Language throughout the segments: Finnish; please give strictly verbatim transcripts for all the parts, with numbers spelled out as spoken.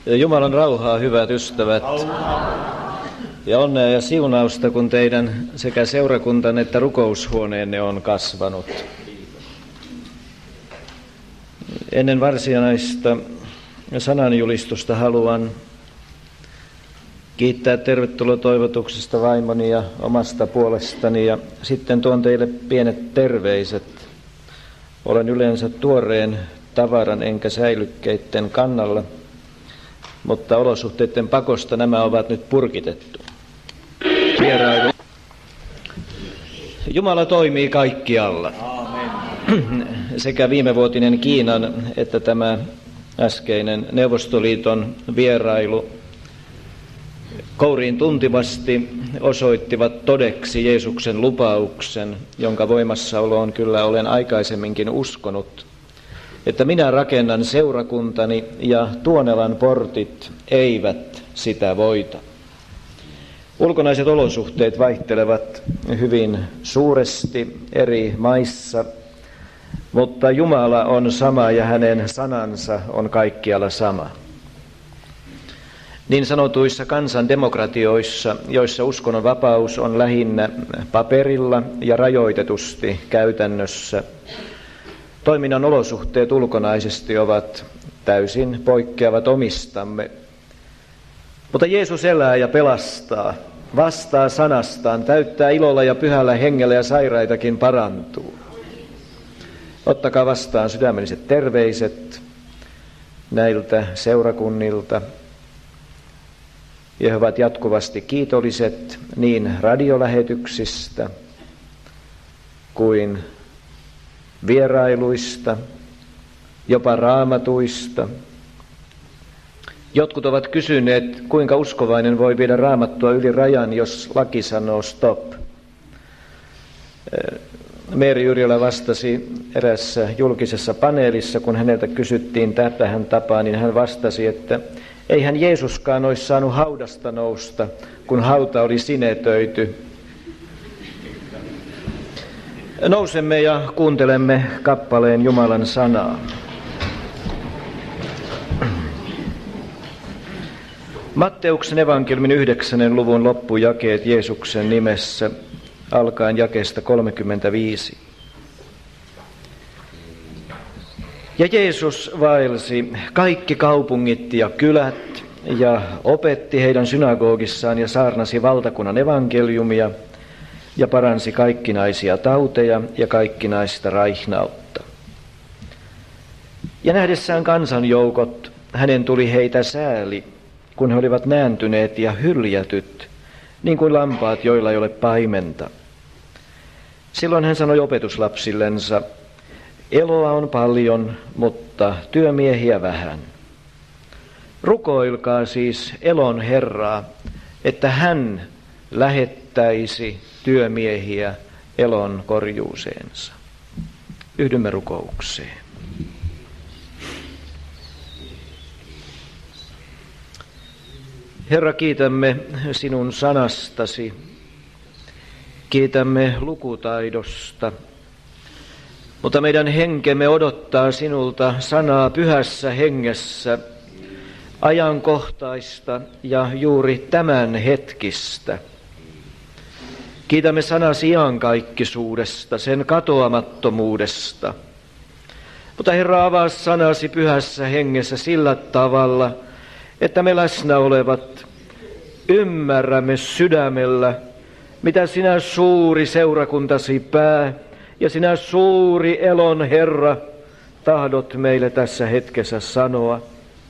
Jumalan rauhaa, hyvät ystävät, ja onnea ja siunausta, kun teidän sekä seurakuntanne että rukoushuoneenne on kasvanut. Ennen varsinaista sananjulistusta haluan kiittää tervetulotoivotuksesta vaimoni ja omasta puolestani, ja sitten tuon teille pienet terveiset. Olen yleensä tuoreen tavaran enkä säilykkeiden kannalla, mutta olosuhteiden pakosta nämä ovat nyt purkitettu. Vierailu. Jumala toimii kaikkialla. Aamen. Sekä viimevuotinen Kiinan että tämä äskeinen Neuvostoliiton vierailu kouriin tuntivasti osoittivat todeksi Jeesuksen lupauksen, jonka voimassaoloon kyllä olen aikaisemminkin uskonut, että minä rakennan seurakuntani ja Tuonelan portit eivät sitä voita. Ulkonaiset olosuhteet vaihtelevat hyvin suuresti eri maissa, mutta Jumala on sama ja hänen sanansa on kaikkialla sama. Niin sanotuissa kansandemokratioissa, joissa uskonnonvapaus on lähinnä paperilla ja rajoitetusti käytännössä, toiminnan olosuhteet ulkonaisesti ovat täysin poikkeavat omistamme. Mutta Jeesus elää ja pelastaa, vastaa sanastaan, täyttää ilolla ja pyhällä hengellä ja sairaitakin parantuu. Ottakaa vastaan sydämelliset terveiset näiltä seurakunnilta. Ja he ovat jatkuvasti kiitolliset niin radiolähetyksistä kuin vierailuista, jopa raamatuista. Jotkut ovat kysyneet, kuinka uskovainen voi viedä raamattua yli rajan, jos laki sanoo stop. Meeri Yrjölä vastasi erässä julkisessa paneelissa, kun häneltä kysyttiin tähän tapaan, niin hän vastasi, että eihän Jeesuskaan olisi saanut haudasta nousta, kun hauta oli sinetöity. Nousemme ja kuuntelemme kappaleen Jumalan sanaa. Matteuksen evankeliumin yhdeksännen luvun loppujakeet Jeesuksen nimessä, alkaen jakeesta kolmekymmentäviisi. Ja Jeesus vaelsi kaikki kaupungit ja kylät ja opetti heidän synagogissaan ja saarnasi valtakunnan evankeliumia ja paransi kaikkinaisia tauteja ja kaikkinaista raihnautta. Ja nähdessään kansanjoukot, hänen tuli heitä sääli, kun he olivat nääntyneet ja hyljätyt, niin kuin lampaat, joilla ei ole paimenta. Silloin hän sanoi opetuslapsillensa, eloa on paljon, mutta työmiehiä vähän. Rukoilkaa siis elon Herraa, että hän lähettäisi työmiehiä elon korjuuseensa. Yhdymme rukoukseen. Herra, kiitämme sinun sanastasi, kiitämme lukutaidosta, mutta meidän henkemme odottaa sinulta sanaa pyhässä hengessä, ajankohtaista ja juuri tämän hetkistä. Kiitämme sanasi iankaikkisuudesta, sen katoamattomuudesta. Mutta Herra, avaa sanasi pyhässä hengessä sillä tavalla, että me läsnä olevat ymmärrämme sydämellä, mitä sinä suuri seurakuntasi pää ja sinä suuri elon Herra tahdot meille tässä hetkessä sanoa.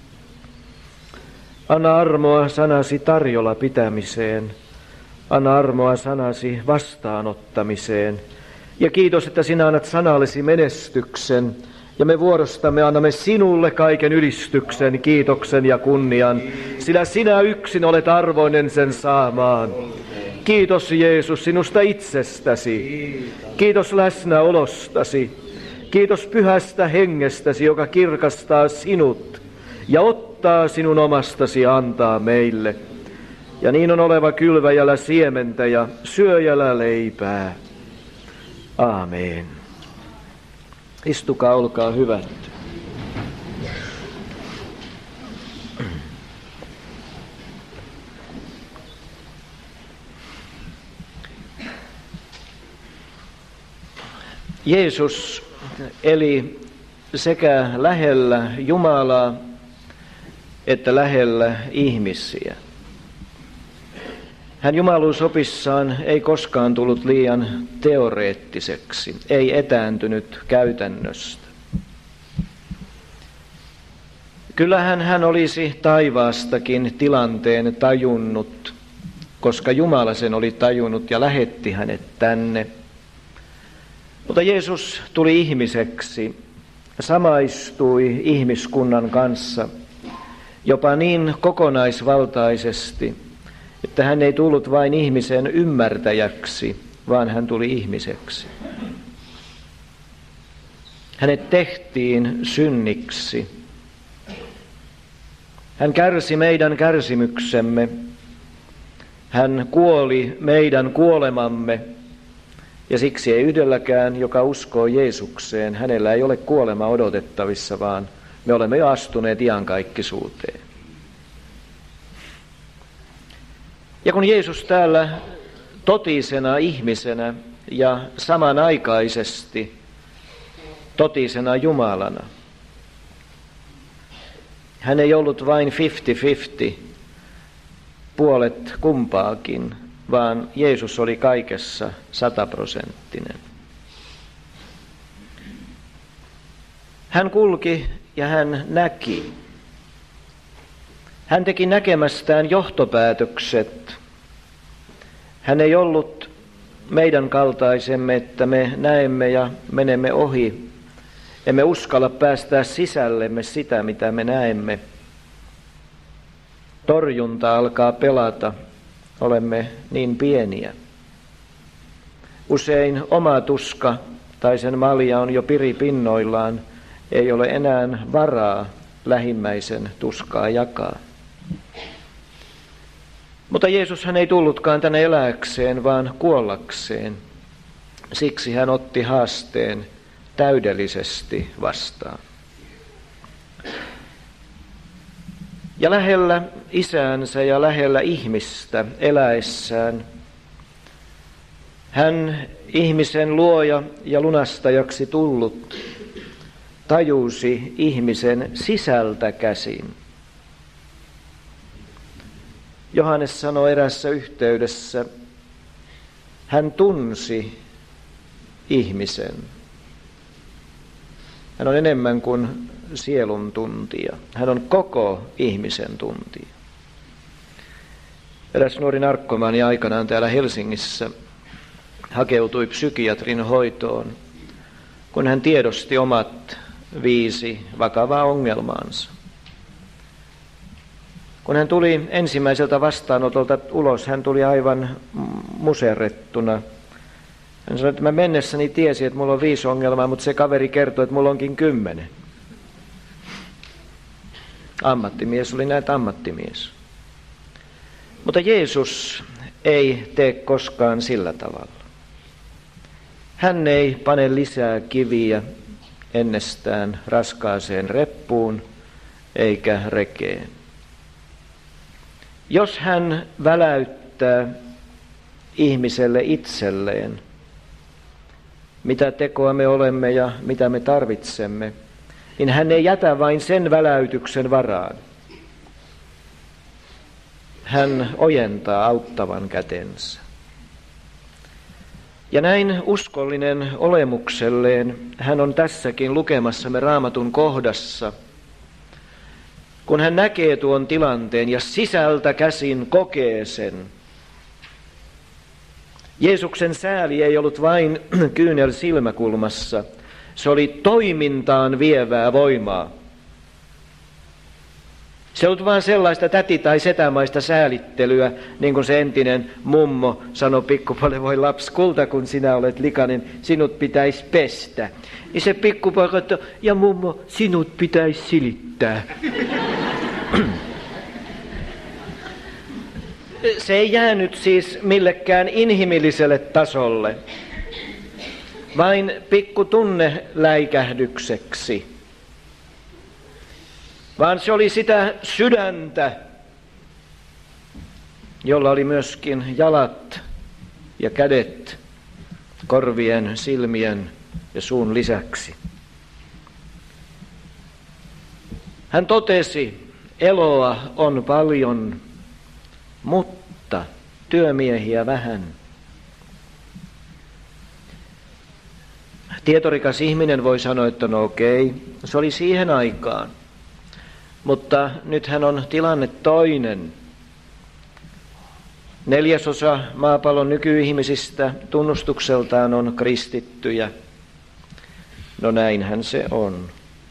Anna armoa sanasi tarjolla pitämiseen. Anna armoa sanasi vastaanottamiseen. Ja kiitos, että sinä annat sanallesi menestyksen. Ja me vuorostamme annamme sinulle kaiken ylistyksen, kiitoksen ja kunnian, sillä sinä yksin olet arvoinen sen saamaan. Kiitos Jeesus sinusta itsestäsi. Kiitos läsnäolostasi. Kiitos pyhästä hengestäsi, joka kirkastaa sinut ja ottaa sinun omastasi ja antaa meille. Ja niin on oleva kylväjällä siementä ja syöjällä leipää. Aamen. Istukaa, olkaa hyvät. Jeesus eli sekä lähellä Jumalaa että lähellä ihmisiä. Hän jumaluusopissaan ei koskaan tullut liian teoreettiseksi, ei etääntynyt käytännöstä. Kyllähän hän olisi taivaastakin tilanteen tajunnut, koska Jumala sen oli tajunnut ja lähetti hänet tänne. Mutta Jeesus tuli ihmiseksi, samaistui ihmiskunnan kanssa jopa niin kokonaisvaltaisesti, että hän ei tullut vain ihmisen ymmärtäjäksi, vaan hän tuli ihmiseksi. Hänet tehtiin synniksi. Hän kärsi meidän kärsimyksemme. Hän kuoli meidän kuolemamme. Ja siksi ei yhdelläkään, joka uskoo Jeesukseen, hänellä ei ole kuolema odotettavissa, vaan me olemme jo astuneet iankaikkisuuteen. Ja kun Jeesus täällä totisena ihmisenä ja samanaikaisesti totisena Jumalana, hän ei ollut vain viisikymmentä-viisikymmentä, puolet kumpaakin, vaan Jeesus oli kaikessa sataprosenttinen. Hän kulki ja hän näki. Hän teki näkemästään johtopäätökset. Hän ei ollut meidän kaltaisemme, että me näemme ja menemme ohi. Emme uskalla päästää sisällemme sitä, mitä me näemme. Torjunta alkaa pelata. Olemme niin pieniä. Usein oma tuska tai sen malja on jo piripinnoillaan. Ei ole enää varaa lähimmäisen tuskaa jakaa. Mutta Jeesus hän ei tullutkaan tänne elääkseen, vaan kuollakseen. Siksi hän otti haasteen täydellisesti vastaan. Ja lähellä isäänsä ja lähellä ihmistä eläessään hän ihmisen luoja ja lunastajaksi tullut tajusi ihmisen sisältä käsin. Johannes sanoi erässä yhteydessä, hän tunsi ihmisen. Hän on enemmän kuin sielun tuntija. Hän on koko ihmisen tuntija. Eräs nuori narkkomaani aikanaan täällä Helsingissä hakeutui psykiatrin hoitoon, kun hän tiedosti omat viisi vakavaa ongelmaansa. Kun hän tuli ensimmäiseltä vastaanotolta ulos, hän tuli aivan muserrettuna. Hän sanoi, että mä mennessäni tiesin, että mulla on viisi ongelmaa, mutta se kaveri kertoi, että mulla onkin kymmenen. Ammattimies oli näet ammattimies. Mutta Jeesus ei tee koskaan sillä tavalla. Hän ei pane lisää kiviä ennestään raskaaseen reppuun eikä rekeen. Jos hän väläyttää ihmiselle itselleen, mitä tekoa me olemme ja mitä me tarvitsemme, niin hän ei jätä vain sen väläytyksen varaan. Hän ojentaa auttavan kätensä. Ja näin uskollinen olemukselleen hän on tässäkin lukemassamme Raamatun kohdassa, kun hän näkee tuon tilanteen ja sisältä käsin kokee sen. Jeesuksen sääli ei ollut vain kyynel silmäkulmassa, se oli toimintaan vievää voimaa. Se ei ollut vain sellaista täti- tai setämaista säälittelyä, niin kuin se entinen mummo sanoi pikkupojalle, voi lapsi, kulta kun sinä olet likainen, sinut pitäisi pestä. Ja se pikkupoika, että ja mummo, sinut pitäisi silittää. Se ei jäänyt siis millekään inhimilliselle tasolle, vain pikku tunneläikähdykseksi, vaan se oli sitä sydäntä, jolla oli myöskin jalat ja kädet korvien, silmien ja suun lisäksi. Hän totesi, eloa on paljon, mutta työmiehiä vähän. Tietorikas ihminen voi sanoa, että no okei, se oli siihen aikaan. Mutta nythän on tilanne toinen. Neljäsosa maapallon nykyihmisistä tunnustukseltaan on kristittyjä. No näinhän se on.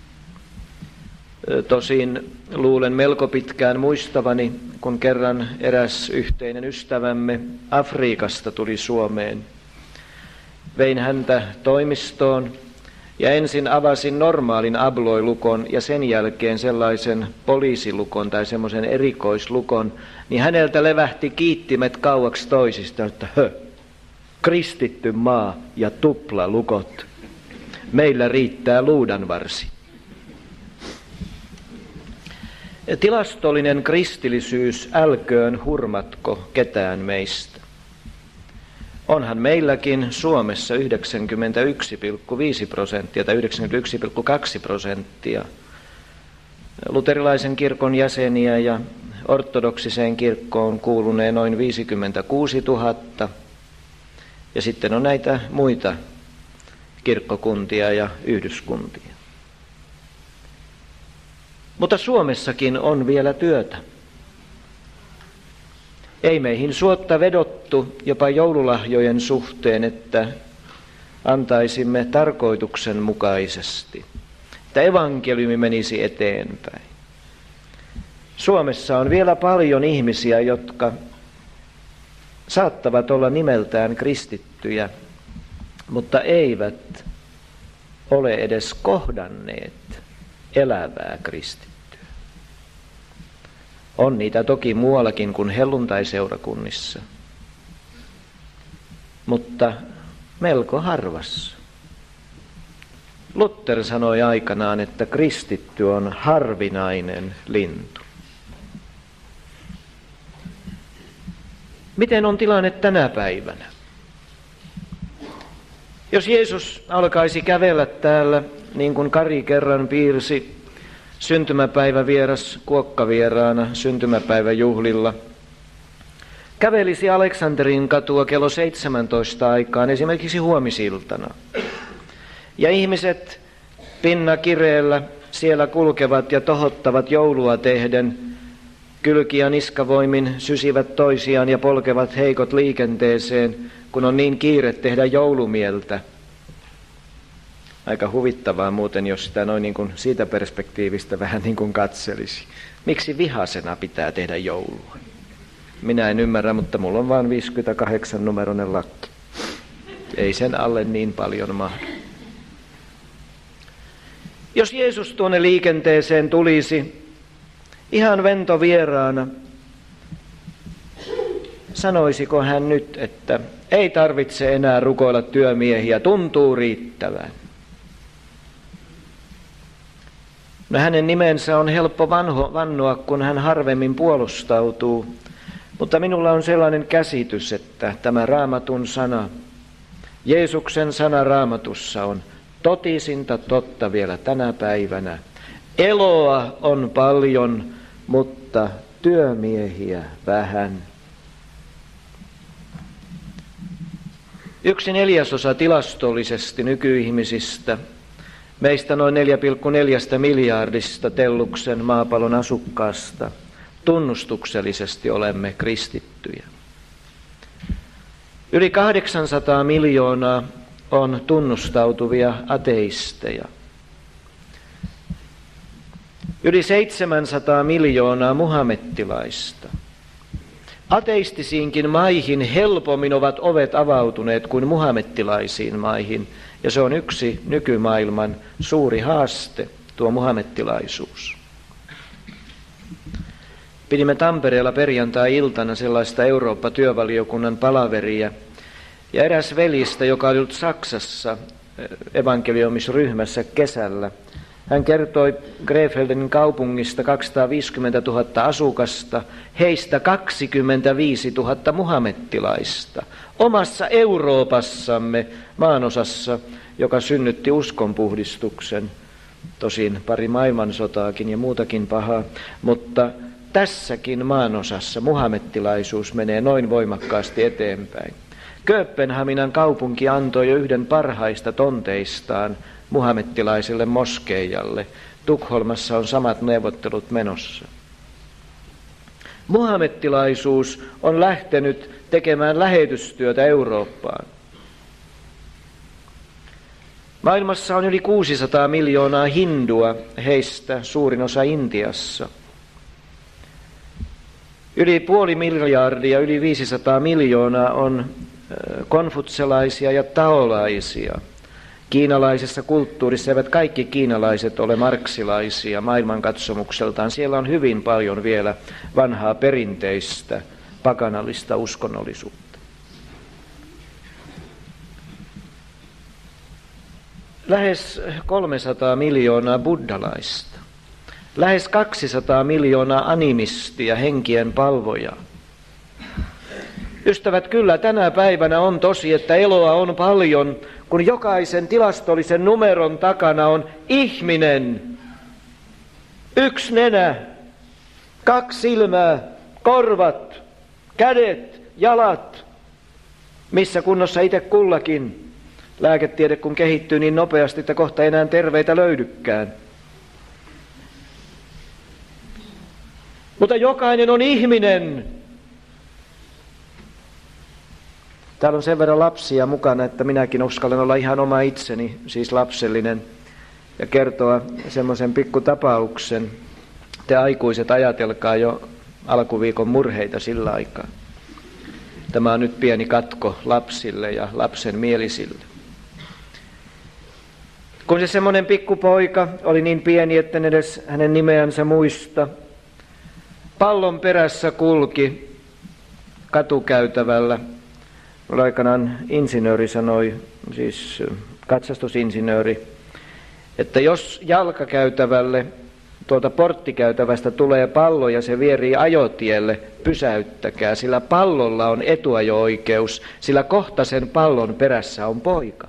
Tosin luulen melko pitkään muistavani, kun kerran eräs yhteinen ystävämme Afriikasta tuli Suomeen. Vein häntä toimistoon ja ensin avasin normaalin abloilukon ja sen jälkeen sellaisen poliisilukon tai semmoisen erikoislukon, niin häneltä levähti kiittimet kauaksi toisista, että hö, kristitty maa ja tuplalukot. Meillä riittää luudanvarsi. Tilastollinen kristillisyys älköön hurmatko ketään meistä. Onhan meilläkin Suomessa yhdeksänkymmentäyksi pilkku viisi prosenttia tai yhdeksänkymmentäyksi pilkku kaksi prosenttia luterilaisen kirkon jäseniä ja ortodoksiseen kirkkoon kuulunee noin viisikymmentäkuusituhatta. Ja sitten on näitä muita kirkkokuntia ja yhdyskuntia. Mutta Suomessakin on vielä työtä. Ei meihin suotta vedottu jopa joululahjojen suhteen, että antaisimme tarkoituksenmukaisesti, että evankeliumi menisi eteenpäin. Suomessa on vielä paljon ihmisiä, jotka saattavat olla nimeltään kristittyjä, mutta eivät ole edes kohdanneet elävää kristittyä. On niitä toki muuallakin kuin helluntaiseurakunnissa, mutta melko harvassa. Luther sanoi aikanaan, että kristitty on harvinainen lintu. Miten on tilanne tänä päivänä? Jos Jeesus alkaisi kävellä täällä, niin kuin Kari kerran piirsi, syntymäpäivävieras kuokkavieraana syntymäpäiväjuhlilla, kävelisi Aleksanterin katua kello seitsemäntoista aikaan, esimerkiksi huomisiltana. Ja ihmiset pinna kireellä siellä kulkevat ja tohottavat joulua tehden, kylki- ja niskavoimin sysivät toisiaan ja polkevat heikot liikenteeseen, kun on niin kiire tehdä joulumieltä. Aika huvittavaa muuten, jos sitä noin niin kuin siitä perspektiivistä vähän niin kuin katselisi. Miksi vihasena pitää tehdä joulua? Minä en ymmärrä, mutta mulla on vain viisikymmentäkahdeksan numeroinen lakki. Ei sen alle niin paljon mahdu. Jos Jeesus tuonne liikenteeseen tulisi ihan ventovieraana, sanoisiko hän nyt, että ei tarvitse enää rukoilla työmiehiä, tuntuu riittävän? No hänen nimensä on helppo vanho, vannoa, kun hän harvemmin puolustautuu, mutta minulla on sellainen käsitys, että tämä Raamatun sana, Jeesuksen sana Raamatussa on totisinta totta vielä tänä päivänä. Eloa on paljon, mutta työmiehiä vähän. Yksi neljäsosa tilastollisesti nykyihmisistä, meistä noin neljä pilkku neljä miljardista Telluksen maapallon asukkaasta, tunnustuksellisesti olemme kristittyjä. Yli kahdeksansataa miljoonaa on tunnustautuvia ateisteja. Yli seitsemänsataa miljoonaa muhammettilaista. Ateistisiinkin maihin helpommin ovat ovet avautuneet kuin muhammettilaisiin maihin, ja se on yksi nykymaailman suuri haaste, tuo muhammettilaisuus. Pidimme Tampereella perjantai-iltana sellaista Eurooppa-työvaliokunnan palaveria, ja eräs veljistä, joka oli ollut Saksassa evankeliumisryhmässä kesällä, Hän kertoi Krefeldenin kaupungista kaksisataaviisikymmentätuhatta asukasta, heistä kaksikymmentäviisituhatta muhammettilaista. Omassa Euroopassamme, maanosassa, joka synnytti uskonpuhdistuksen, tosin pari maailmansotaakin ja muutakin pahaa, mutta tässäkin maanosassa muhammettilaisuus menee noin voimakkaasti eteenpäin. Kööpenhaminan kaupunki antoi jo yhden parhaista tonteistaan muhammettilaiselle moskeijalle. Tukholmassa on samat neuvottelut menossa. Muhammettilaisuus on lähtenyt tekemään lähetystyötä Eurooppaan. Maailmassa on yli kuusisataa miljoonaa hindua, heistä suurin osa Intiassa. Yli puoli miljardia, yli viisisataa miljoonaa on konfutselaisia ja taolaisia. Kiinalaisessa kulttuurissa eivät kaikki kiinalaiset ole marksilaisia maailmankatsomukseltaan. Siellä on hyvin paljon vielä vanhaa perinteistä pakanallista uskonnollisuutta. Lähes kolmesataa miljoonaa buddhalaista. Lähes kaksisataa miljoonaa animistia, henkien palvojaa. Ystävät, kyllä tänä päivänä on tosi, että eloa on paljon, kun jokaisen tilastollisen numeron takana on ihminen. Yksi nenä, kaksi silmää, korvat, kädet, jalat, missä kunnossa itse kullakin. Lääketiede kun kehittyy niin nopeasti, että kohta ei enää terveitä löydykään. Mutta jokainen on ihminen. Täällä on sen verran lapsia mukana, että minäkin uskallan olla ihan oma itseni, siis lapsellinen, ja kertoa semmoisen pikkutapauksen. Te aikuiset ajatelkaa jo alkuviikon murheita sillä aikaa. Tämä on nyt pieni katko lapsille ja lapsen mielisille. Kun se semmoinen pikkupoika oli niin pieni, että en edes hänen nimeänsä muista, pallon perässä kulki katukäytävällä. Mulla aikanaan insinööri sanoi, siis katsastusinsinööri, että jos jalkakäytävälle tuolta porttikäytävästä tulee pallo ja se vierii ajotielle, pysäyttäkää, sillä pallolla on etuajo-oikeus, sillä kohta sen pallon perässä on poika.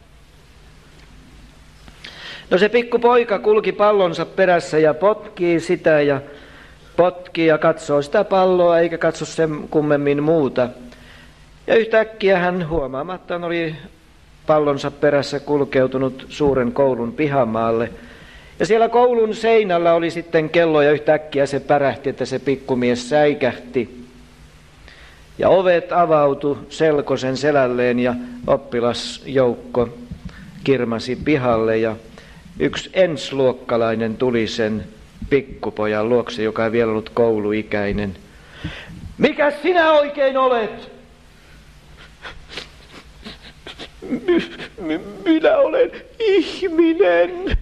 No se pikkupoika kulki pallonsa perässä ja potkii sitä ja potkii ja katsoo sitä palloa eikä katso sen kummemmin muuta. Ja yhtäkkiä hän huomaamattaan oli pallonsa perässä kulkeutunut suuren koulun pihamaalle. Ja siellä koulun seinällä oli sitten kello ja yhtäkkiä se pärähti, että se pikkumies säikähti. Ja ovet avautui selkosen selälleen ja oppilasjoukko kirmasi pihalle ja yksi ensiluokkalainen tuli sen pikkupojan luokse, joka ei vielä ollut kouluikäinen. Mikä sinä oikein olet? Minä olen ihminen.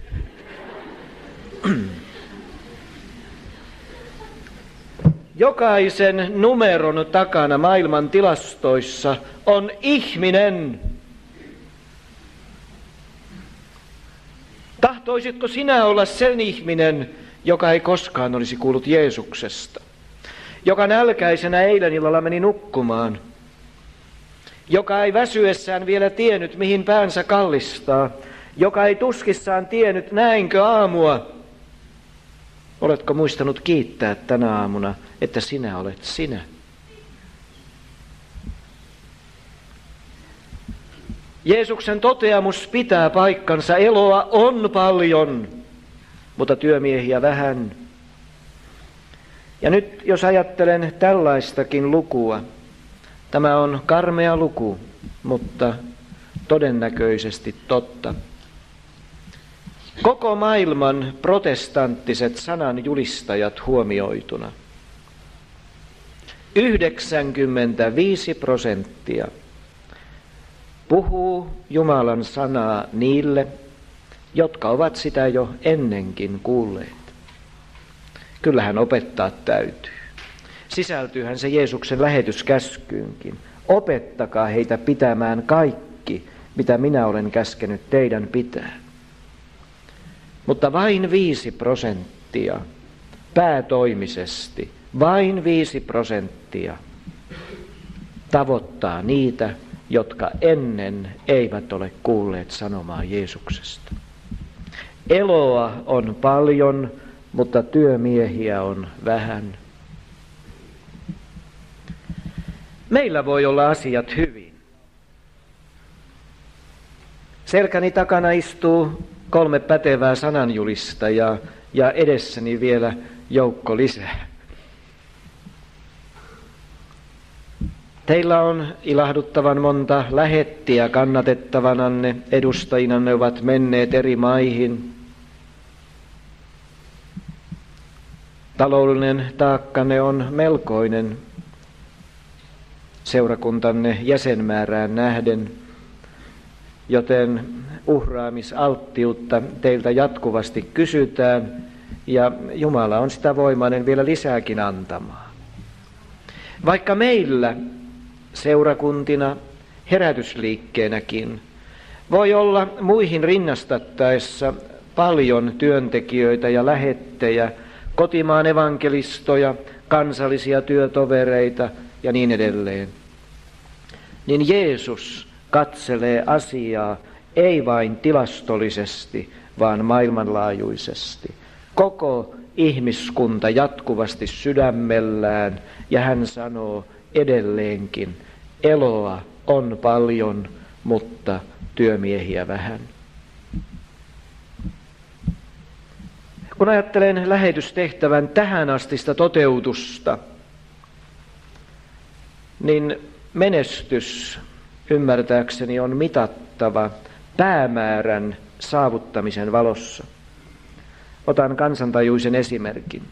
Jokaisen numeron takana maailman tilastoissa on ihminen. Tahtoisitko sinä olla sen ihminen, joka ei koskaan olisi kuullut Jeesuksesta? Joka nälkäisenä eilen illalla meni nukkumaan? Joka ei väsyessään vielä tiennyt, mihin päänsä kallistaa? Joka ei tuskissaan tiennyt, näinkö aamua? Oletko muistanut kiittää tänä aamuna, että sinä olet sinä? Jeesuksen toteamus pitää paikkansa. Eloa on paljon, mutta työmiehiä vähän. Ja nyt jos ajattelen tällaistakin lukua, tämä on karmea luku, mutta todennäköisesti totta. Koko maailman protestanttiset sananjulistajat huomioituna. yhdeksänkymmentäviisi prosenttia puhuu Jumalan sanaa niille, jotka ovat sitä jo ennenkin kuulleet. Kyllähän opettaa täytyy. Sisältyyhän se Jeesuksen lähetyskäskyynkin. Opettakaa heitä pitämään kaikki, mitä minä olen käskenyt teidän pitää. Mutta vain viisi prosenttia päätoimisesti, vain viisi prosenttia tavoittaa niitä, jotka ennen eivät ole kuulleet sanomaa Jeesuksesta. Eloa on paljon, mutta työmiehiä on vähän. Meillä voi olla asiat hyvin. Selkäni takana istuu kolme pätevää sananjulistajaa ja edessäni vielä joukko lisää. Teillä on ilahduttavan monta lähettiä kannatettavananne, edustajinanne ovat menneet eri maihin. Taloudellinen taakkanne on melkoinen seurakuntanne jäsenmäärään nähden, joten uhraamisalttiutta teiltä jatkuvasti kysytään ja Jumala on sitä voimainen vielä lisääkin antamaan. Vaikka meillä seurakuntina herätysliikkeenäkin voi olla muihin rinnastettaessa paljon työntekijöitä ja lähettejä, kotimaan evankelistoja, kansallisia työtovereita ja niin edelleen, niin Jeesus katselee asiaa ei vain tilastollisesti, vaan maailmanlaajuisesti. Koko ihmiskunta jatkuvasti sydämellään, ja hän sanoo edelleenkin, eloa on paljon, mutta työmiehiä vähän. Kun ajattelen lähetystehtävän tähän astista toteutusta, niin menestys ymmärtääkseni on mitattava päämäärän saavuttamisen valossa. Otan kansantajuisen esimerkin,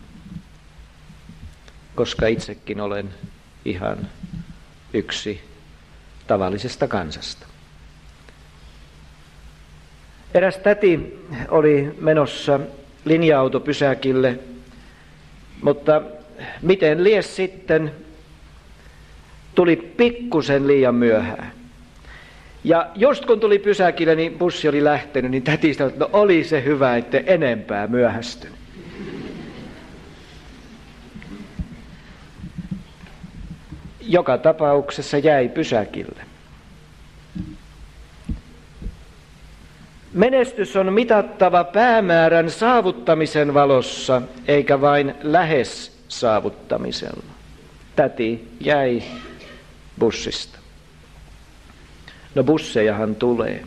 koska itsekin olen ihan yksi tavallisesta kansasta. Eräs täti oli menossa linja-autopysäkille, mutta miten lies sitten tuli pikkusen liian myöhään. Ja just kun tuli pysäkille, niin bussi oli lähtenyt, niin täti sanoi, että no oli se hyvä, että enempää myöhästynyt. Joka tapauksessa jäi pysäkille. Menestys on mitattava päämäärän saavuttamisen valossa, eikä vain lähes saavuttamisella. Täti jäi bussista. No bussejahan tulee.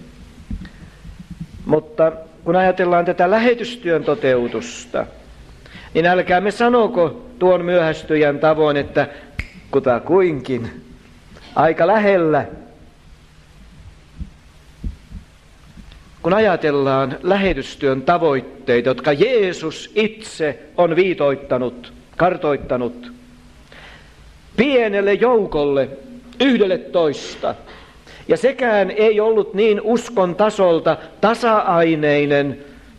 Mutta kun ajatellaan tätä lähetystyön toteutusta, niin älkäämme sanoko tuon myöhästyjän tavoin, että kutakuinkin aika lähellä. Kun ajatellaan lähetystyön tavoitteita, jotka Jeesus itse on viitoittanut, kartoittanut pienelle joukolle, yhdelle toista, ja sekään ei ollut niin uskon tasolta tasa-aineinen.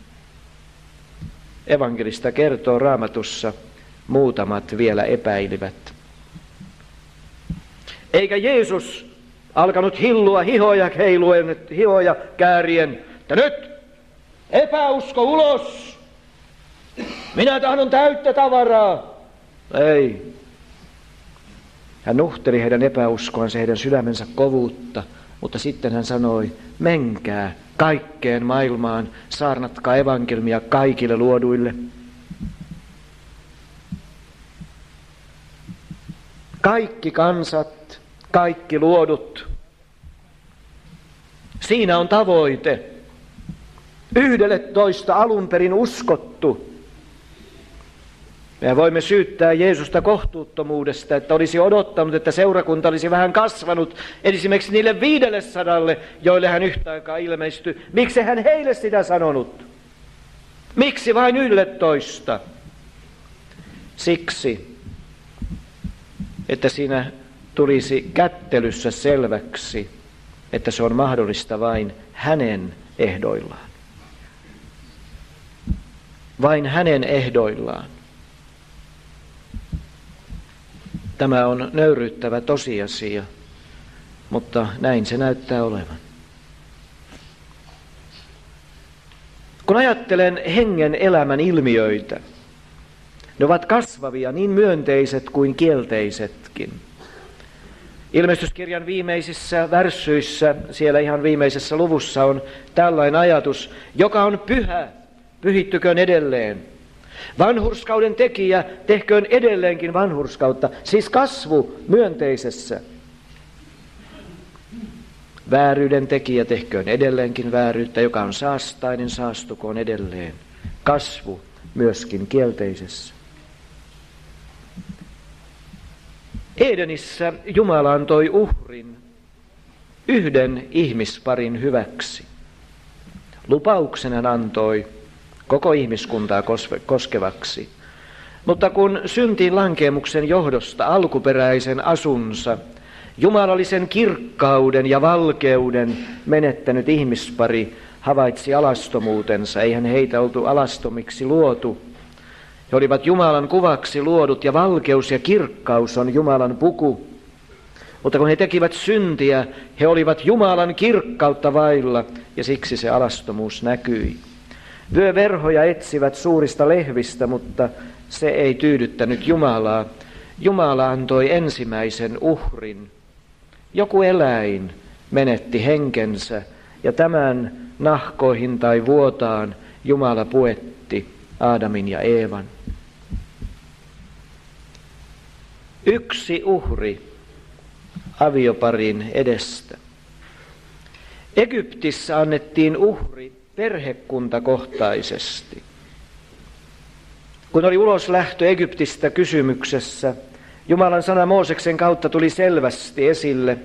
Evankelista kertoo Raamatussa, muutamat vielä epäilivät. Eikä Jeesus alkanut hillua hihoja heiluen, hihoja käärien, että nyt epäusko ulos, minä tahdon täyttä tavaraa. Ei. Hän nuhteli heidän epäuskoansa, heidän sydämensä kovuutta, mutta sitten hän sanoi, menkää kaikkeen maailmaan, saarnatkaa evankelmia kaikille luoduille. Kaikki kansat, kaikki luodut. Siinä on tavoite. Yhdelle toista alun perin uskottu. Me voimme syyttää Jeesusta kohtuuttomuudesta, että olisi odottanut, että seurakunta olisi vähän kasvanut esimerkiksi niille viidelle sadalle, joille hän yhtä aikaa ilmestyi. Miksi hän heille sitä sanonut? Miksi vain yhdelle toista? Siksi, että siinä tulisi kättelyssä selväksi, että se on mahdollista vain hänen ehdoillaan. Vain hänen ehdoillaan. Tämä on nöyryyttävä tosiasia, mutta näin se näyttää olevan. Kun Kun ajattelen hengen elämän ilmiöitä, ne ovat kasvavia, niin myönteiset kuin kielteisetkin. Ilmestyskirjan viimeisissä värssyissä, siellä ihan viimeisessä luvussa on tällainen ajatus, joka on pyhä, pyhittyköön edelleen. Vanhurskauden tekijä, tehköön edelleenkin vanhurskautta, siis kasvu myönteisessä. Vääryyden tekijä, tehköön edelleenkin vääryyttä, joka on saastainen, saastukoon edelleen. Kasvu myöskin kielteisessä. Edenissä Jumala antoi uhrin yhden ihmisparin hyväksi. Lupauksen hän antoi koko ihmiskuntaa koskevaksi. Mutta kun syntiin lankeemuksen johdosta alkuperäisen asunsa, jumalallisen kirkkauden ja valkeuden menettänyt ihmispari havaitsi alastomuutensa. Eihän heitä oltu alastomiksi luotu. He olivat Jumalan kuvaksi luodut ja valkeus ja kirkkaus on Jumalan puku. Mutta kun he tekivät syntiä, he olivat Jumalan kirkkautta vailla ja siksi se alastomuus näkyi. Vyöverhoja etsivät suurista lehvistä, mutta se ei tyydyttänyt Jumalaa. Jumala antoi ensimmäisen uhrin. Joku eläin menetti henkensä ja tämän nahkoihin tai vuotaan Jumala puetti Aadamin ja Eevan. Yksi uhri avioparin edestä. Egyptissä annettiin uhri perhekuntakohtaisesti. Kun oli uloslähtö Egyptistä kysymyksessä, Jumalan sana Mooseksen kautta tuli selvästi esille.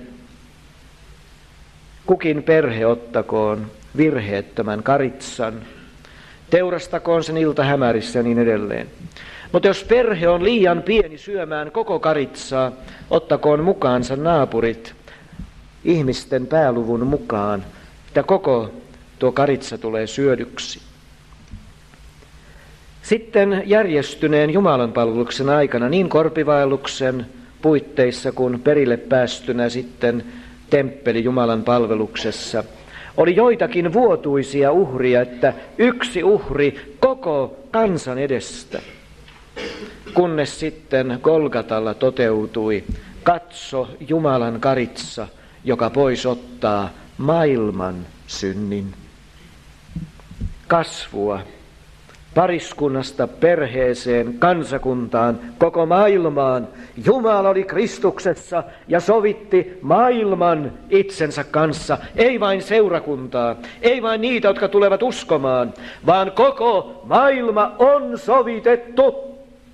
Kukin perhe ottakoon virheettömän karitsan, teurastakoon sen iltahämärissä ja niin edelleen. Mutta jos perhe on liian pieni syömään koko karitsaa, ottakoon mukaansa naapurit ihmisten pääluvun mukaan, että koko tuo karitsa tulee syödyksi. Sitten järjestyneen jumalanpalveluksen aikana niin korpivaelluksen puitteissa kuin perille päästynä sitten temppeli Jumalan palveluksessa oli joitakin vuotuisia uhria, että yksi uhri koko kansan edestä. Kunnes sitten Golgatalla toteutui, katso Jumalan karitsa, joka pois ottaa maailman synnin. Kasvua pariskunnasta perheeseen, kansakuntaan, koko maailmaan. Jumala oli Kristuksessa ja sovitti maailman itsensä kanssa. Ei vain seurakuntaa, ei vain niitä, jotka tulevat uskomaan, vaan koko maailma on sovitettu.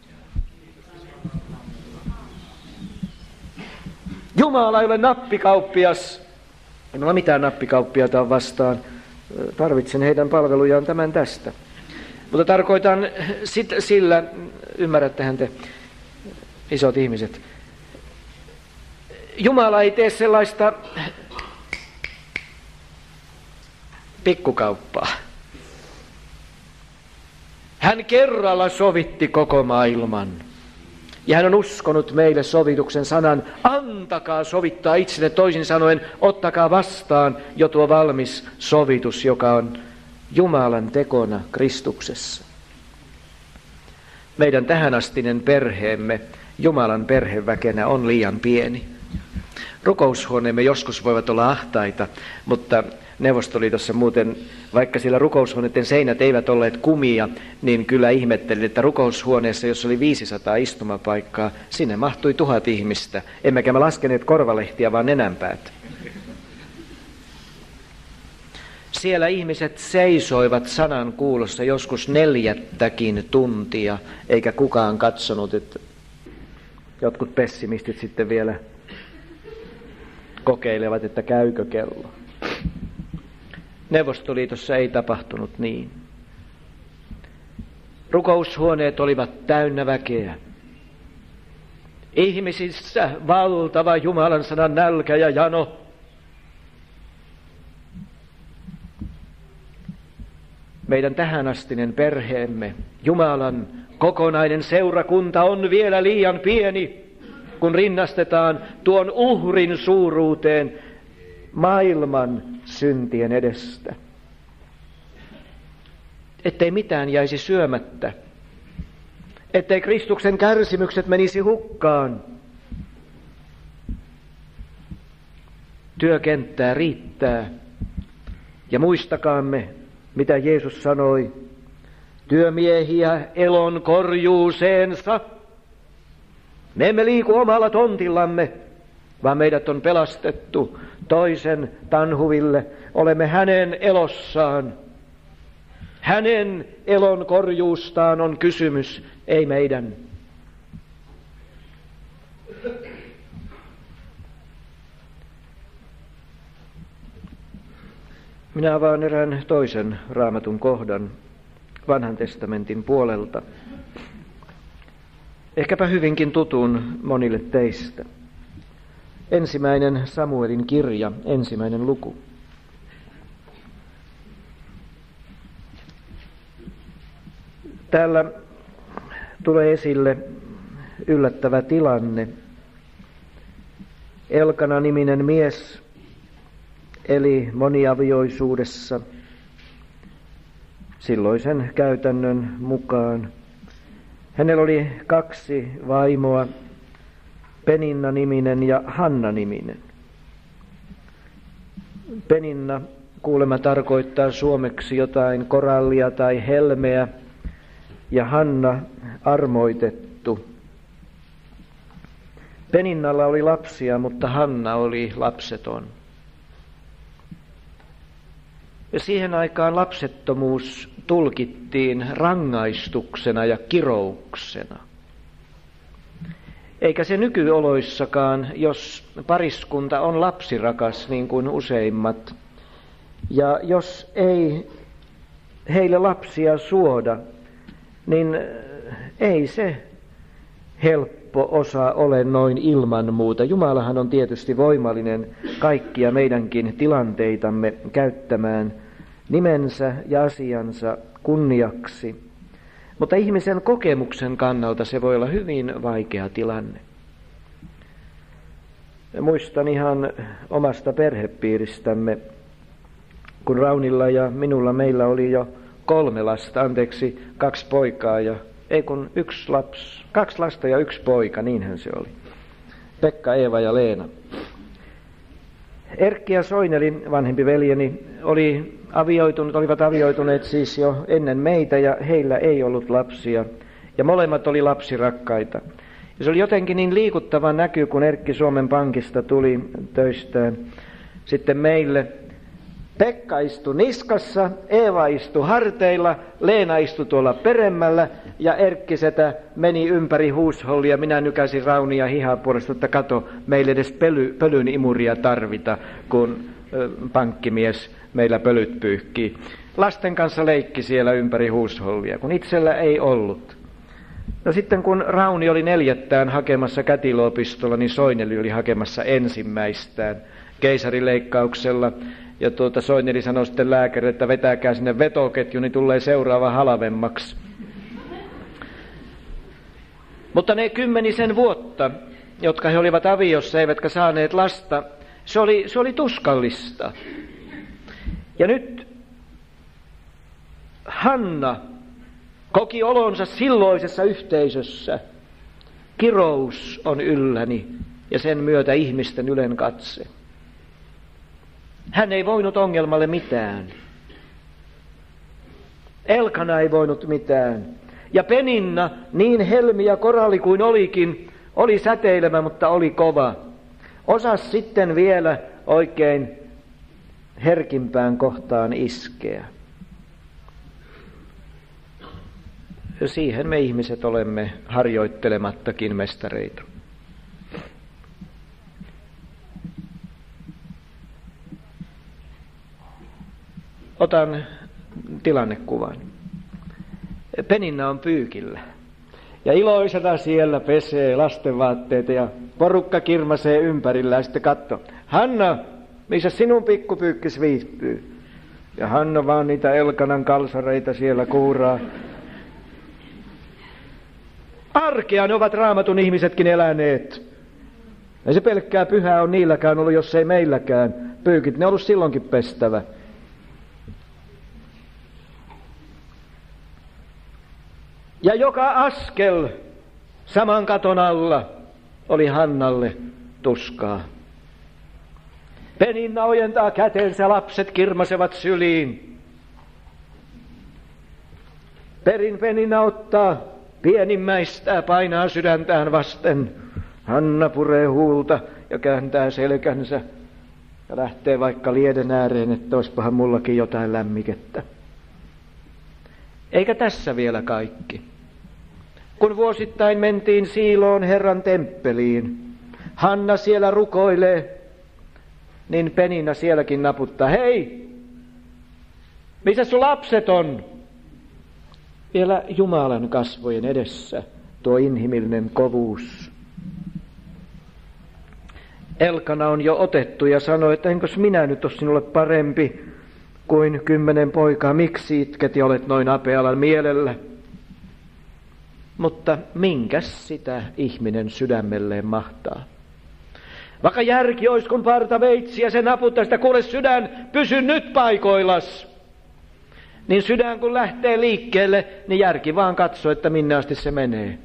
Jumala ei ole nappikauppias. Ei ole mitään nappikauppiaita vastaan. Tarvitsen heidän palvelujaan tämän tästä. Mutta tarkoitan sit, sillä, ymmärrättehän te, isot ihmiset, Jumala ei tee sellaista pikkukauppaa. Hän kerralla sovitti koko maailman. Ja hän on uskonut meille sovituksen sanan, antakaa sovittaa itselle, toisin sanoen, ottakaa vastaan jo tuo valmis sovitus, joka on Jumalan tekona Kristuksessa. Meidän tähänastinen perheemme Jumalan perheväkenä on liian pieni. Rukoushuoneemme joskus voivat olla ahtaita, mutta Neuvostoliitossa muuten, vaikka siellä rukoushuoneiden seinät eivät olleet kumia, niin kyllä ihmettelin, että rukoushuoneessa, jossa oli viisisataa istumapaikkaa, sinne mahtui tuhat ihmistä. Emmekä me laskeneet korvalehtiä, vaan nenänpäät. Siellä ihmiset seisoivat sanan kuulossa joskus neljättäkin tuntia, eikä kukaan katsonut, että jotkut pessimistit sitten vielä kokeilevat, että käykö kello. Neuvostoliitossa ei tapahtunut niin. Rukoushuoneet olivat täynnä väkeä. Ihmisissä valtava Jumalan sanan nälkä ja jano. Meidän tähänastinen perheemme, Jumalan kokonainen seurakunta on vielä liian pieni, kun rinnastetaan tuon uhrin suuruuteen maailman syntien edestä. ettei mitään jäisi syömättä, ettei Kristuksen kärsimykset menisi hukkaan. Työkenttää riittää, ja muistakaamme, mitä Jeesus sanoi, työmiehiä elon korjuuseensa. Me emme liiku omalla tontillamme, vaan meidät on pelastettu toisen tanhuville. Olemme hänen elossaan. Hänen elon korjuustaan on kysymys, ei meidän. Minä avaan erään toisen Raamatun kohdan Vanhan testamentin puolelta. Ehkäpä hyvinkin tutun monille teistä. Ensimmäinen Samuelin kirja, ensimmäinen luku. Täällä tulee esille yllättävä tilanne. Elkana-niminen mies eli moniavioisuudessa silloisen käytännön mukaan. Hänellä oli kaksi vaimoa, Peninna-niminen ja Hanna-niminen. Peninna kuulemma tarkoittaa suomeksi jotain korallia tai helmeä, ja Hanna armoitettu. Peninnalla oli lapsia, mutta Hanna oli lapseton. Ja siihen aikaan lapsettomuus tulkittiin rangaistuksena ja kirouksena. Eikä se nykyoloissakaan, jos pariskunta on lapsirakas, niin kuin useimmat, ja jos ei heille lapsia suoda, niin ei se helppo osa ole noin ilman muuta. Jumalahan on tietysti voimallinen kaikkia meidänkin tilanteitamme käyttämään nimensä ja asiansa kunniaksi. Mutta ihmisen kokemuksen kannalta se voi olla hyvin vaikea tilanne. Muistan ihan omasta perhepiiristämme, kun Raunilla ja minulla meillä oli jo kolme lasta, anteeksi, kaksi poikaa ja ei kun yksi lapsi, kaksi lasta ja yksi poika, niinhän se oli. Pekka, Eeva ja Leena. Erkki ja Soineli, vanhempi veljeni, oli avioitunut, olivat avioituneet siis jo ennen meitä ja heillä ei ollut lapsia. Ja molemmat oli lapsirakkaita. Ja se oli jotenkin niin liikuttava näky, kun Erkki Suomen Pankista tuli töistään sitten meille. Pekka istui niskassa, Eeva istui harteilla, Leena istui tuolla peremmällä ja Erkkisetä meni ympäri huushollia. Minä nykäsin Raunia hihapuolesta, että kato, meille edes pöly, pölyn imuria tarvita, kun ö, pankkimies meillä pölyt pyyhkii. Lasten kanssa leikki siellä ympäri huushollia, kun itsellä ei ollut. No sitten kun Rauni oli neljättään hakemassa kätilöopistolla, niin Soineli oli hakemassa ensimmäistään keisarileikkauksella. Ja tuota Soineli sanoi sitten lääkärille, että vetääkää sinne vetoketju, niin tulee seuraava halvemmaksi. Mutta ne kymmenisen vuotta, jotka he olivat aviossa, eivätkä saaneet lasta, se oli, se oli tuskallista. Ja nyt Hanna koki olonsa silloisessa yhteisössä. Kirous on ylläni ja sen myötä ihmisten ylen katse. Hän ei voinut ongelmalle mitään. Elkana ei voinut mitään. Ja Peninna, niin helmi ja koralli kuin olikin, oli säteilemä, mutta oli kova. Osas sitten vielä oikein herkimpään kohtaan iskeä. Ja siihen me ihmiset olemme harjoittelemattakin mestareita. Otan tilannekuvan. Peninna on pyykillä. Ja iloisena siellä pesee lastenvaatteita ja porukka kirmasee ympärillä ja sitten katso. Hanna, missä sinun pikkupyykkis viihtyy? Ja Hanna vaan niitä Elkanan kalsareita siellä kuuraa. Arkea ne ovat Raamatun ihmisetkin eläneet. Ei se pelkkää pyhää on niilläkään ollut, jos ei meilläkään. Pyykit, ne on ollut silloinkin pestävä. Ja joka askel saman katon alla oli Hannalle tuskaa. Peninna ojentaa kätensä, lapset kirmasevat syliin. Perin Peninna ottaa pienimmäistä, painaa sydäntään vasten. Hanna puree huulta ja kääntää selkänsä ja lähtee vaikka lieden ääreen, että olisipahan mullakin jotain lämmikettä. Eikä tässä vielä kaikki. Kun vuosittain mentiin Siiloon Herran temppeliin, Hanna siellä rukoilee, niin Peninna sielläkin naputtaa. Hei, missä sun lapset on? Vielä Jumalan kasvojen edessä tuo inhimillinen kovuus. Elkana on jo otettu ja sanoi, että enkös minä nyt ole sinulle parempi kuin kymmenen poikaa. Miksi itket ja olet noin apealla mielellä? Mutta minkäs sitä ihminen sydämelleen mahtaa? Vaikka järki olisi kun partaveitsi ja se naputtaa sitä, kuule sydän, pysy nyt paikoillas. Niin sydän kun lähtee liikkeelle, niin järki vaan katsoo, että minne asti se menee.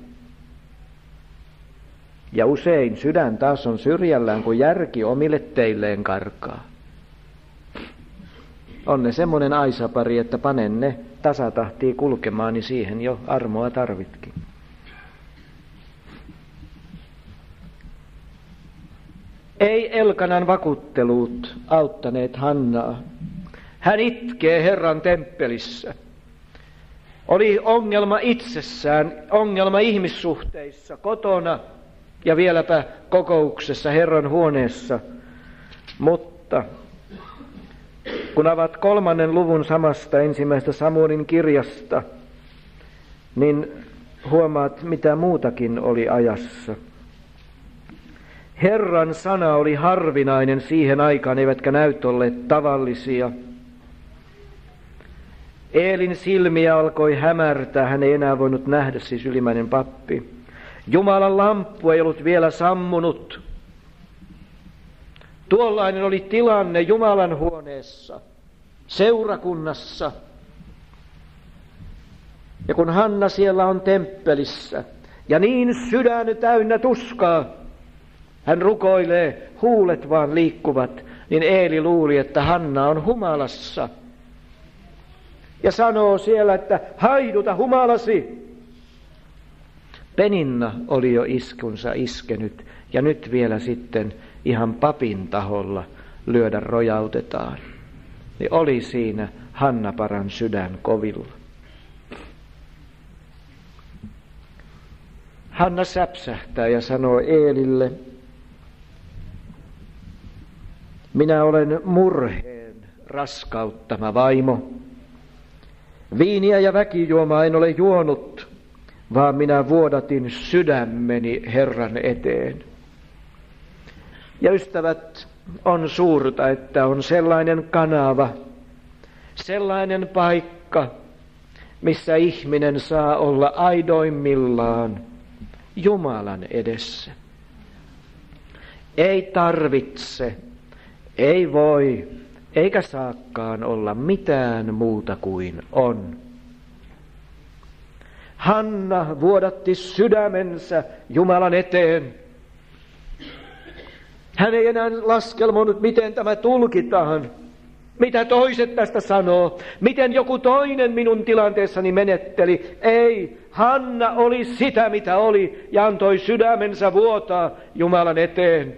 Ja usein sydän taas on syrjällään, kun järki omille teilleen karkaa. On ne semmoinen aisapari, että panen ne tasatahtiin kulkemaan, niin siihen jo armoa tarvitkin. Ei Elkanan vakuuttelut auttaneet Hannaa. Hän itkee Herran temppelissä. Oli ongelma itsessään, ongelma ihmissuhteissa, kotona ja vieläpä kokouksessa Herran huoneessa. Mutta kun avaat kolmannen luvun samasta ensimmäistä Samuelin kirjasta, niin huomaat, mitä muutakin oli ajassa. Herran sana oli harvinainen siihen aikaan, eivätkä näyt olleet tavallisia. Eelin silmiä alkoi hämärtää, hän ei enää voinut nähdä, siis ylimmäinen pappi. Jumalan lamppu ei ollut vielä sammunut. Tuollainen oli tilanne Jumalan huoneessa, seurakunnassa. Ja kun Hanna siellä on temppelissä, ja niin sydän täynnä tuskaa, hän rukoilee, huulet vaan liikkuvat, niin Eeli luuli, että Hanna on humalassa. Ja sanoo siellä, että haiduta humalasi. Peninna oli jo iskunsa iskenyt, ja nyt vielä sitten ihan papin taholla lyödä rojautetaan. Niin oli siinä Hannaparan sydän kovilla. Hanna säpsähtää ja sanoo Eelille, minä olen murheen raskauttama vaimo. Viiniä ja väkijuomaa en ole juonut, vaan minä vuodatin sydämeni Herran eteen. Ja ystävät, on suurta, että on sellainen kanava, sellainen paikka, missä ihminen saa olla aidoimmillaan Jumalan edessä. Ei tarvitse, ei voi, eikä saakaan olla mitään muuta kuin on. Hanna vuodatti sydämensä Jumalan eteen. Hän ei enää laskelmoinut, miten tämä tulkitaan, mitä toiset tästä sanoo, miten joku toinen minun tilanteessani menetteli. Ei, Hanna oli sitä, mitä oli, ja antoi sydämensä vuotaa Jumalan eteen.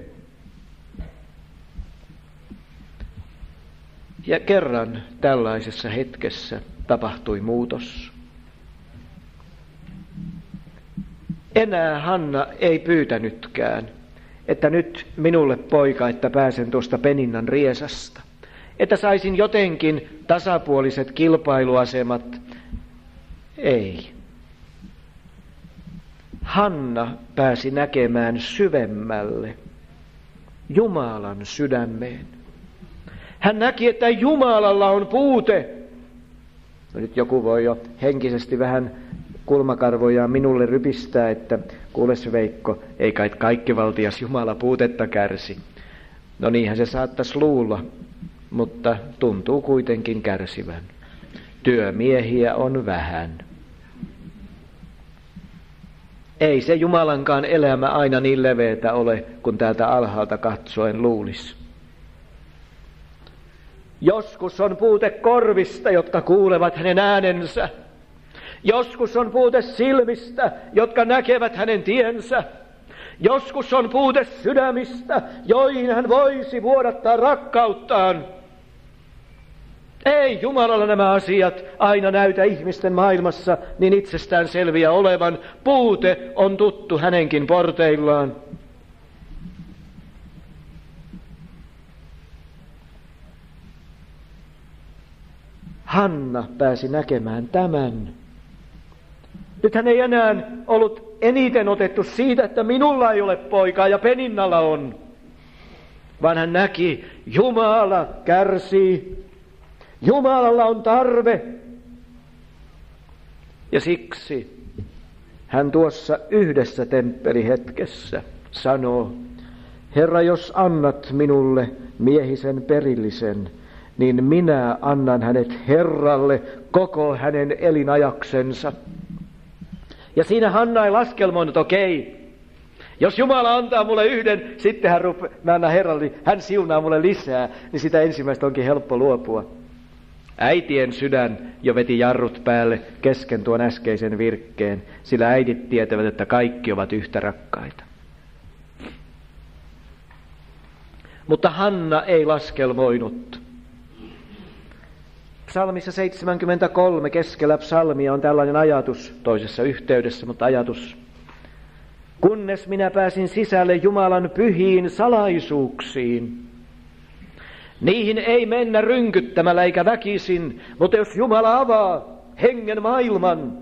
Ja kerran tällaisessa hetkessä tapahtui muutos. Enää Hanna ei pyytänytkään, että nyt minulle poika, että pääsen tuosta Peninnan riesasta, että saisin jotenkin tasapuoliset kilpailuasemat. Ei. Hanna pääsi näkemään syvemmälle Jumalan sydämeen. Hän näki, että Jumalalla on puute. No nyt joku voi jo henkisesti vähän kulmakarvojaan minulle rypistää, että kuules Veikko, ei kai kaikkivaltias Jumala puutetta kärsi. No niinhän se saattaisi luulla, mutta tuntuu kuitenkin kärsivän. Työmiehiä on vähän. Ei se Jumalankaan elämä aina niin leveätä ole, kun täältä alhaalta katsoen luulisi. Joskus on puute korvista, jotka kuulevat hänen äänensä. Joskus on puute silmistä, jotka näkevät hänen tiensä. Joskus on puute sydämistä, joihin hän voisi vuodattaa rakkauttaan. Ei Jumalalla nämä asiat aina näytä ihmisten maailmassa niin itsestään selviä olevan. Puute on tuttu hänenkin porteillaan. Hanna pääsi näkemään tämän. Nyt hän ei enää ollut eniten otettu siitä, että minulla ei ole poikaa ja Peninnalla on, vaan hän näki, Jumala kärsii, Jumalalla on tarve. Ja siksi hän tuossa yhdessä temppelihetkessä sanoo, Herra, jos annat minulle miehisen perillisen, niin minä annan hänet Herralle koko hänen elinajaksensa. Ja siinä Hanna ei laskelmoinut, okei, jos Jumala antaa mulle yhden, sitten hän rupe, mä annan Herralle, hän siunaa mulle lisää, niin sitä ensimmäistä onkin helppo luopua. Äitien sydän jo veti jarrut päälle kesken tuon äskeisen virkkeen, sillä äidit tietävät, että kaikki ovat yhtä rakkaita. Mutta Hanna ei laskelmoinut. Psalmissa seitsemänkymmentäkolme keskellä psalmia on tällainen ajatus, toisessa yhteydessä, mutta ajatus. Kunnes minä pääsin sisälle Jumalan pyhiin salaisuuksiin. Niihin ei mennä rynkyttämällä eikä väkisin, mutta jos Jumala avaa hengen maailman,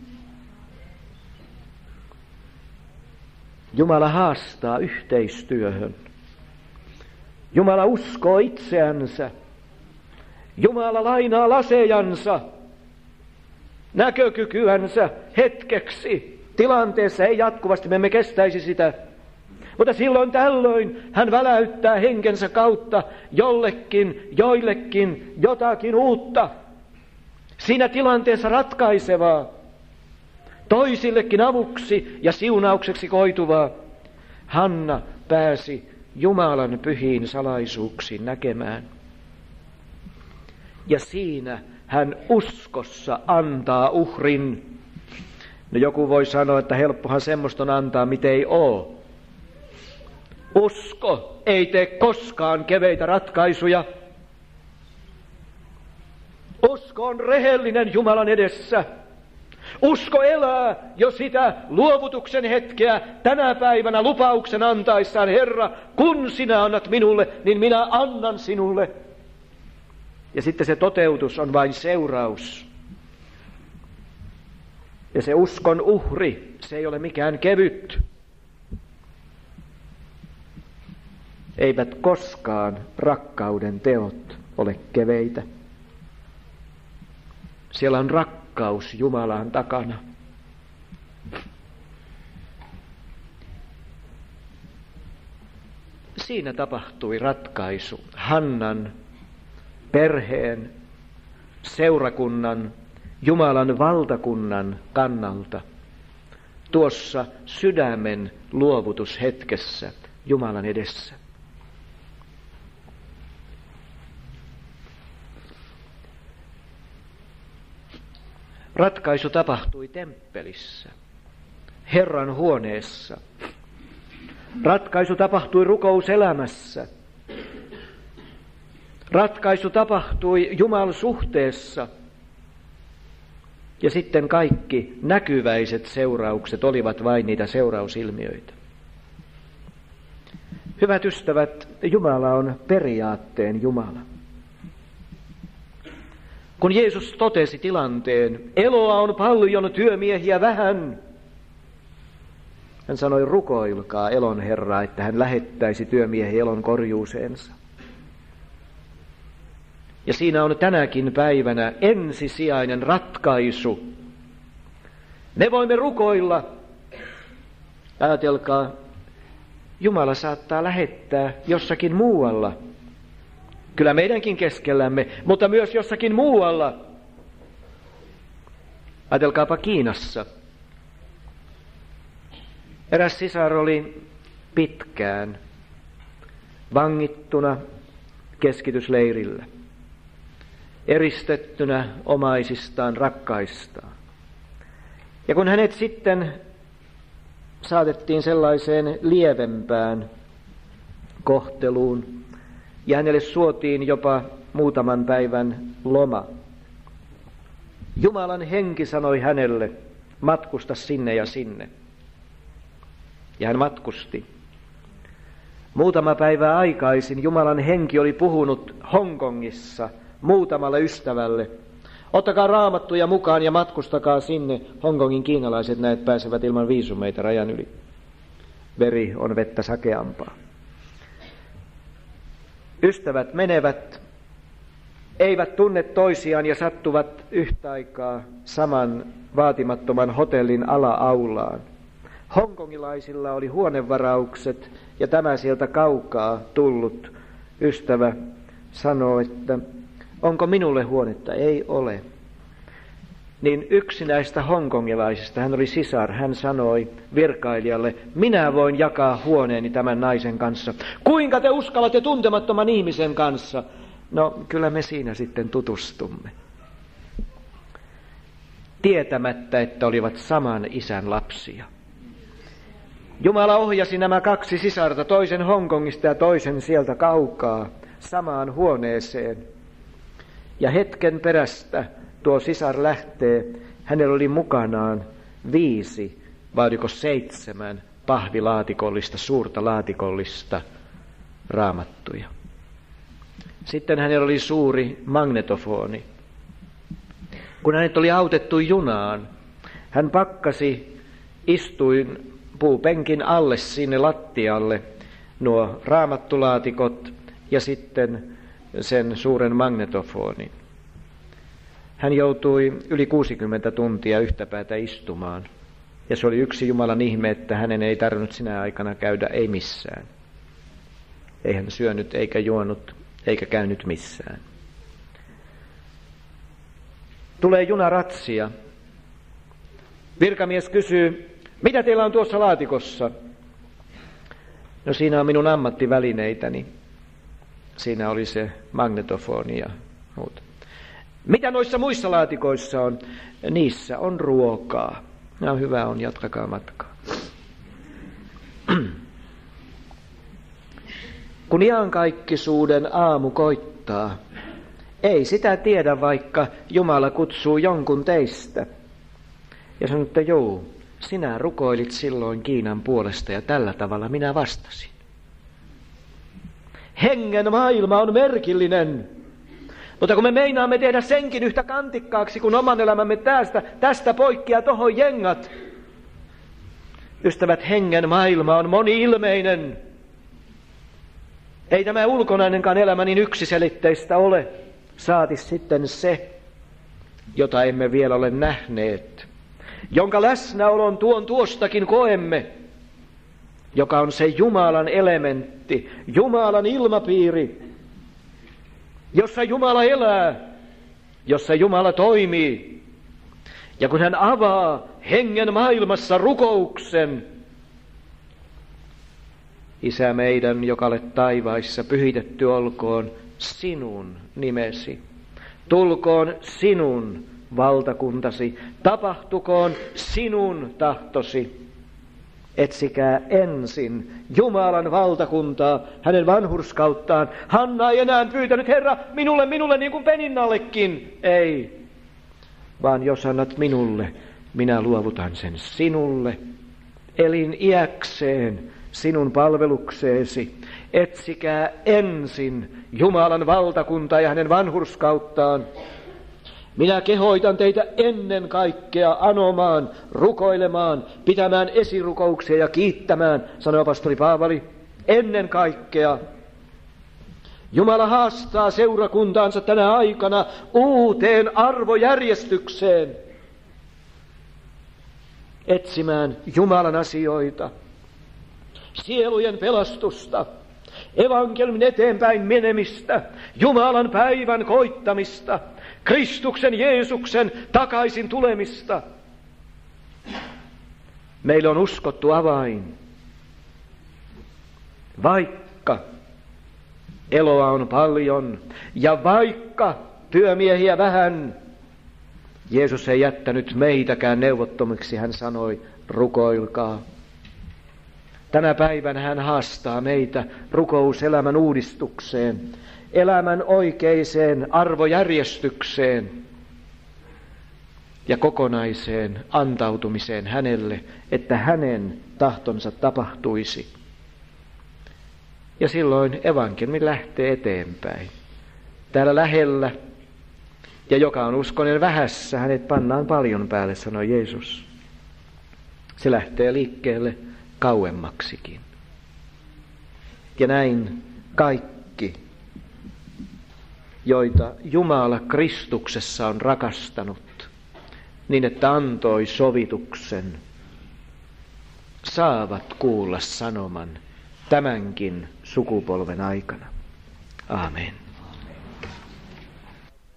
Jumala haastaa yhteistyöhön. Jumala uskoo itseänsä. Jumala lainaa lasejansa, näkökykyänsä hetkeksi. Tilanteessa ei jatkuvasti, me emme kestäisi sitä. Mutta silloin tällöin hän väläyttää henkensä kautta jollekin, joillekin jotakin uutta. Siinä tilanteessa ratkaisevaa, toisillekin avuksi ja siunaukseksi koituvaa. Hanna pääsi Jumalan pyhiin salaisuuksiin näkemään. Ja siinä hän uskossa antaa uhrin. No joku voi sanoa, että helppohan semmoista on antaa, mitä ei ole. Usko ei tee koskaan keveitä ratkaisuja. Usko on rehellinen Jumalan edessä. Usko elää jo sitä luovutuksen hetkeä tänä päivänä lupauksen antaessaan. Herra, kun sinä annat minulle, niin minä annan sinulle. Ja sitten se toteutus on vain seuraus. Ja se uskon uhri, se ei ole mikään kevyt. Eivät koskaan rakkauden teot ole keveitä. Siellä on rakkaus Jumalan takana. Siinä tapahtui ratkaisu Hannan, perheen, seurakunnan, Jumalan valtakunnan kannalta. Tuossa sydämen luovutushetkessä Jumalan edessä. Ratkaisu tapahtui temppelissä, Herran huoneessa. Ratkaisu tapahtui rukouselämässä. Ratkaisu tapahtui Jumalsuhteessa. Ja sitten kaikki näkyväiset seuraukset olivat vain niitä seurausilmiöitä. Hyvät ystävät, Jumala on periaatteen Jumala. Kun Jeesus totesi tilanteen, eloa on paljon, työmiehiä vähän, hän sanoi, rukoilkaa elon Herraa, että hän lähettäisi työmiehiä elon korjuuseensa. Ja siinä on tänäkin päivänä ensisijainen ratkaisu. Me voimme rukoilla. Ajatelkaa, Jumala saattaa lähettää jossakin muualla. Kyllä meidänkin keskellämme, mutta myös jossakin muualla. Ajatelkaapa Kiinassa. Eräs sisar oli pitkään vangittuna keskitysleirillä, eristettynä omaisistaan, rakkaistaan. Ja kun hänet sitten saatettiin sellaiseen lievempään kohteluun, ja hänelle suotiin jopa muutaman päivän loma, Jumalan henki sanoi hänelle, matkusta sinne ja sinne. Ja hän matkusti. Muutama päivä aikaisin Jumalan henki oli puhunut Hongkongissa muutamalle ystävälle. Ottakaa raamattuja mukaan ja matkustakaa sinne. Hongkongin kiinalaiset näet pääsevät ilman viisumeita rajan yli. Veri on vettä sakeampaa. Ystävät menevät, eivät tunne toisiaan ja sattuvat yhtä aikaa saman vaatimattoman hotellin ala-aulaan. Hongkongilaisilla oli huonevaraukset ja tämä sieltä kaukaa tullut ystävä sanoo, että onko minulle huonetta? Ei ole. Niin yksi näistä hongkongilaisista, hän oli sisar, hän sanoi virkailijalle, minä voin jakaa huoneeni tämän naisen kanssa. Kuinka te uskallatte tuntemattoman ihmisen kanssa? No kyllä me siinä sitten tutustumme. Tietämättä, että olivat saman isän lapsia. Jumala ohjasi nämä kaksi sisarta, toisen Hongkongista ja toisen sieltä kaukaa, samaan huoneeseen. Ja hetken perästä tuo sisar lähtee, hänellä oli mukanaan viisi, vai oliko seitsemän pahvilaatikollista, suurta laatikollista raamattuja. Sitten hänellä oli suuri magnetofoni. Kun hänet oli autettu junaan, hän pakkasi istuin puupenkin alle sinne lattialle nuo raamattulaatikot ja sitten sen suuren magnetofonin. Hän joutui yli kuusikymmentä tuntia yhtä päätä istumaan. Ja se oli yksi Jumalan ihme, että hänen ei tarvinnut sinä aikana käydä ei missään. Ei hän syönyt eikä juonut eikä käynyt missään. Tulee junaratsia. Virkamies kysyy, mitä teillä on tuossa laatikossa? No siinä on minun ammattivälineitäni. Siinä oli se magnetofoni ja muuta. Mitä noissa muissa laatikoissa on? Niissä on ruokaa. No hyvä on, jatkakaa matkaa. Kun iankaikkisuuden aamu koittaa, ei sitä tiedä, vaikka Jumala kutsuu jonkun teistä. Ja sanoo, että joo, sinä rukoilit silloin Kiinan puolesta ja tällä tavalla minä vastasin. Hengen maailma on merkillinen. Mutta kun me meinaamme tehdä senkin yhtä kantikkaaksi kuin oman elämämme tästä, tästä poikkeaa tohon jengat. Ystävät, hengen maailma on moni-ilmeinen. Ei tämä ulkonainenkaan elämä niin yksiselitteistä ole. Saati sitten se, jota emme vielä ole nähneet, jonka läsnäolon tuon tuostakin koemme, joka on se Jumalan elementti, Jumalan ilmapiiri, jossa Jumala elää, jossa Jumala toimii. Ja kun hän avaa hengen maailmassa rukouksen, Isä meidän, joka olet taivaissa, pyhitetty olkoon sinun nimesi. Tulkoon sinun valtakuntasi, tapahtukoon sinun tahtosi. Etsikää ensin Jumalan valtakuntaa, hänen vanhurskauttaan. Hanna ei enää pyytänyt, Herra, minulle, minulle niin kuin Peninnallekin. Ei, vaan jos annat minulle, minä luovutan sen sinulle. Elin iäkseen sinun palvelukseesi. Etsikää ensin Jumalan valtakuntaa ja hänen vanhurskauttaan. Minä kehoitan teitä ennen kaikkea anomaan, rukoilemaan, pitämään esirukouksia ja kiittämään, sanoi apostoli Paavali. Ennen kaikkea Jumala haastaa seurakuntaansa tänä aikana uuteen arvojärjestykseen, etsimään Jumalan asioita, sielujen pelastusta, evankeliumin eteenpäin menemistä, Jumalan päivän koittamista, Kristuksen Jeesuksen takaisin tulemista. Meille on uskottu avain. Vaikka eloa on paljon ja vaikka työmiehiä vähän, Jeesus ei jättänyt meitäkään neuvottomiksi, hän sanoi, rukoilkaa. Tänä päivänä hän haastaa meitä rukouselämän uudistukseen, elämän oikeiseen arvojärjestykseen ja kokonaiseen antautumiseen hänelle, että hänen tahtonsa tapahtuisi. Ja silloin evankeliumi lähtee eteenpäin. Täällä lähellä, ja joka on uskonen vähässä, hänet pannaan paljon päälle, sanoi Jeesus. Se lähtee liikkeelle kauemmaksikin. Ja näin kaikki, joita Jumala Kristuksessa on rakastanut, niin että antoi sovituksen, saavat kuulla sanoman tämänkin sukupolven aikana. Aamen.